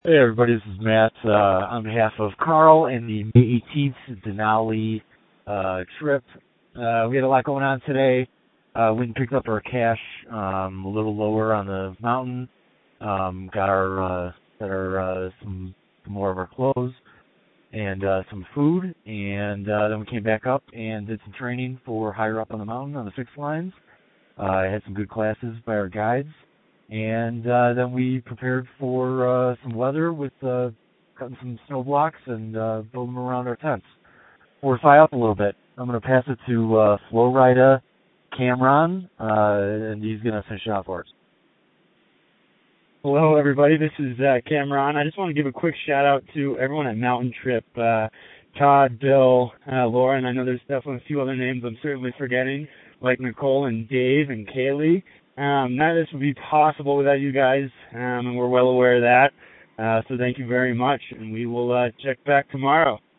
Hey everybody, this is Matt on behalf of Carl and the May 18th Denali trip. We had a lot going on today. We picked up our cache a little lower on the mountain. Got our some more of our clothes and some food, and then we came back up and did some training for higher up on the mountain on the fixed lines. I had some good classes by our guides. And then we prepared for some weather with cutting some snow blocks and building them around our tents. Fortify up a little bit. I'm going to pass it to Flowrida Cameron, and he's going to finish it out for us. Hello, everybody. This is Cameron. I just want to give a quick shout out to everyone at Mountain Trip. Todd, Bill, Laura, and I know there's definitely a few other names I'm certainly forgetting, like Nicole and Dave and Kaylee. None of this would be possible without you guys, and we're well aware of that. So thank you very much, and we will check back tomorrow.